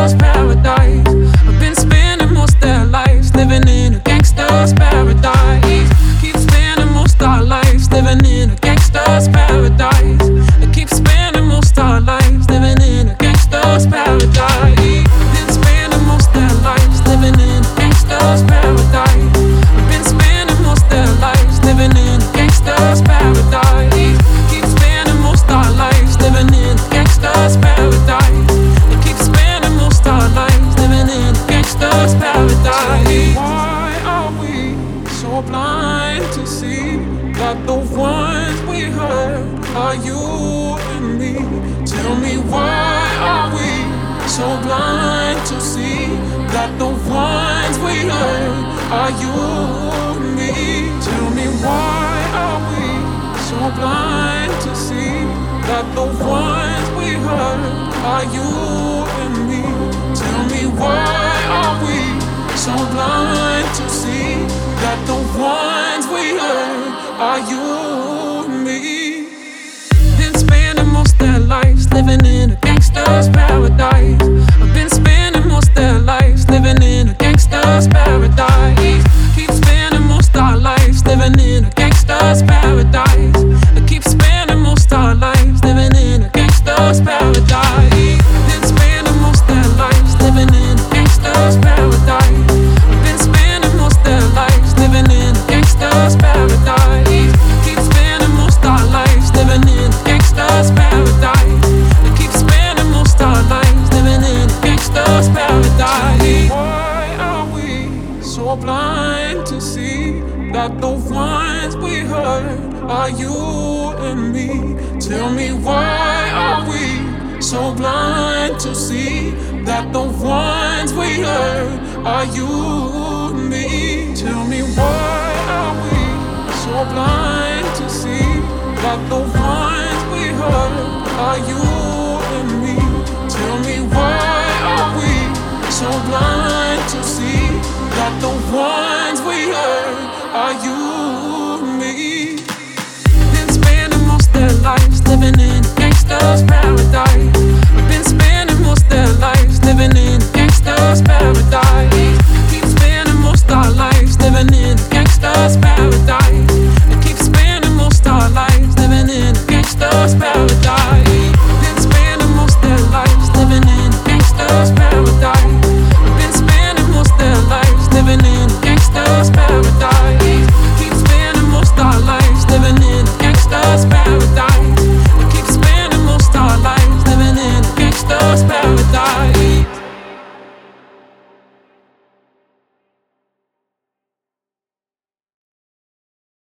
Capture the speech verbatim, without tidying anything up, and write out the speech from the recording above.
gangster's paradise. I've been spending most their lives living in a gangster's paradise. Keep spending most our lives living in a gangster's paradise. I keep spending most our lives living in a gangster's paradise. Been spending most their lives living in a gangster's paradise. I've been spending most their lives living in a gangster's paradise. Keep spending most our lives living in a gangster's paradise. I keep spending most our lives living in a gangster's paradise. Why are we so blind to see that the ones we hurt are you and me? Tell me, why are we so blind to see that the ones we hurt are you and me? Tell me, why are we so blind to see that the ones we hurt are you and me? Tell me, why are we so blind to see that the ones we hurt are you and me? Been spending most their lives living in a gangster's paradise. I've been spending most their lives living in a gangster's paradise. Keep spending most our lives living in a gangster's paradise. I keep spending most our lives living in a gangster's paradise. Been spending most their lives living in a gangster's paradise. I've been spending most their lives living in a gangster's paradise. Keep spending most our lives living in a gangster's paradise. I keep spending most our lives living in a gangster's paradise. Why are we so blind to see that the ones we hurt are you and me? Tell me, why are we so blind to see that the ones we hurt are you and me? Tell me, why are we so blind to see that the ones we hurt are you and me? Tell me, why are we so blind to see that the ones we hurt are you and me? Been spending most their lives living in a gangster's paradise. I've been spending most their lives living in a gangster's paradise. Keep spending most our lives living in a gangster's paradise. I keep spending most our lives living in a gangster's paradise.